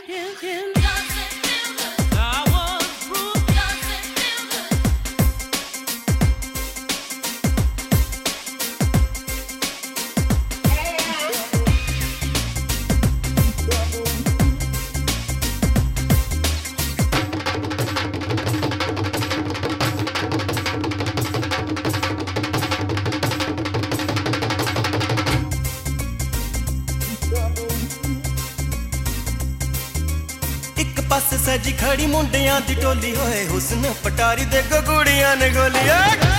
पास सजी खड़ी मुंडियां दी टोली होए हुस्न पटारी दे गुड़ियां ने गोलियां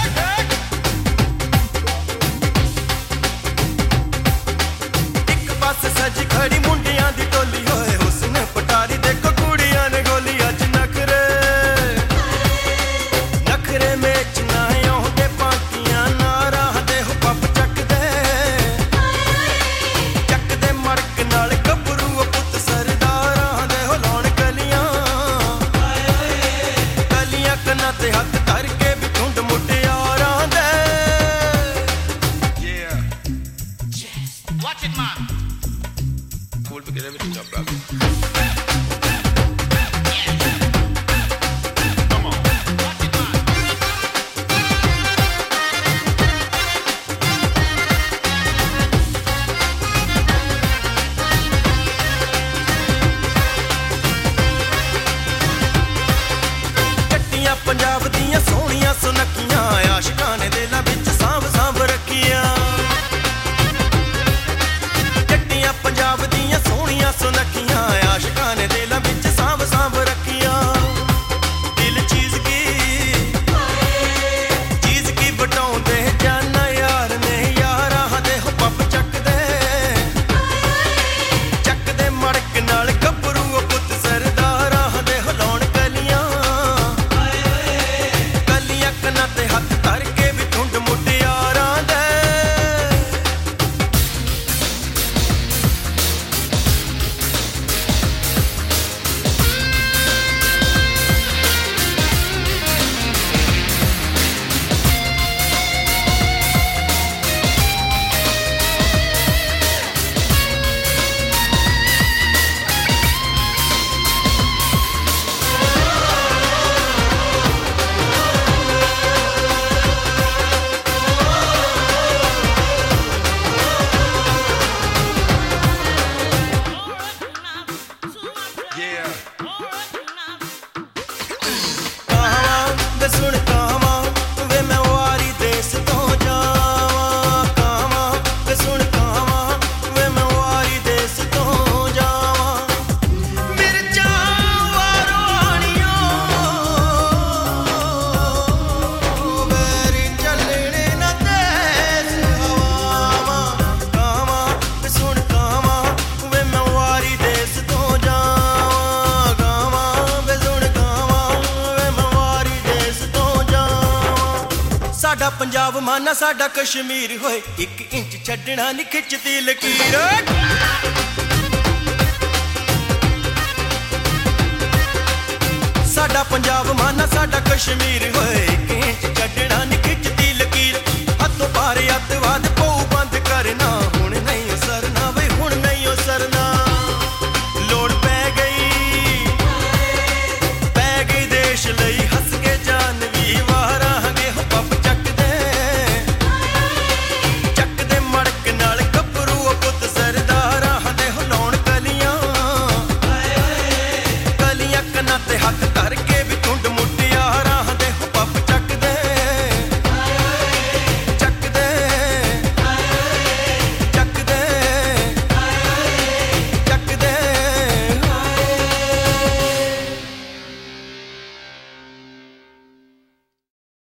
एक पास सजी खड़ी मुंडियां दी टोली होए हुस्न पटारी दे गुड़ियां ने गोलियां च नखरे नखरे में च ना आउंदे पाकियां नारा दे हो पप चक दे मड़क नाल गबरू पुत सरदारां दे हो लौण कन्ना ते हथ धर के भी झुंड मुटियारां दे Watch it, man. Cool to get everything up, brother. Come on. Watch it, man. Punjab दियां सोहणियां सुनकियां आशिकां ने दिलां विच सांभ सांभ रखियां जट्टियां पंजाब दियां सोहणियां सुनकियां आशिकां ने दिलां विच सांभ सांभ रखियां दिल चीज की बटाउंदे जाना यार ने यारां दे हो पप चकदे मड़क नाल गबरू पुत सरदारां दे हो लौण कन्ना ते हथ धर के भी झुंड मुटियारां दे सुन कावां वे मैं वारी देश तो जावां कावां वे सुन कावां वे मैं वारी देश तो जावां मिर्चा वारोणियों मेरी चलने न देश हवावां कावां वे सुन कावां वे मैं वारी देश तो जावां कावां वे सुन कावां वे मैं वारी साडा पंजाब माना साडा कश्मीर होए 1 इंच छड्डना नहीं खिचदी लकीर साडा पंजाब माना साडा कश्मीर होए 1 इंच छड्डना नहीं खिचदी लकीर हथों पार अतवाद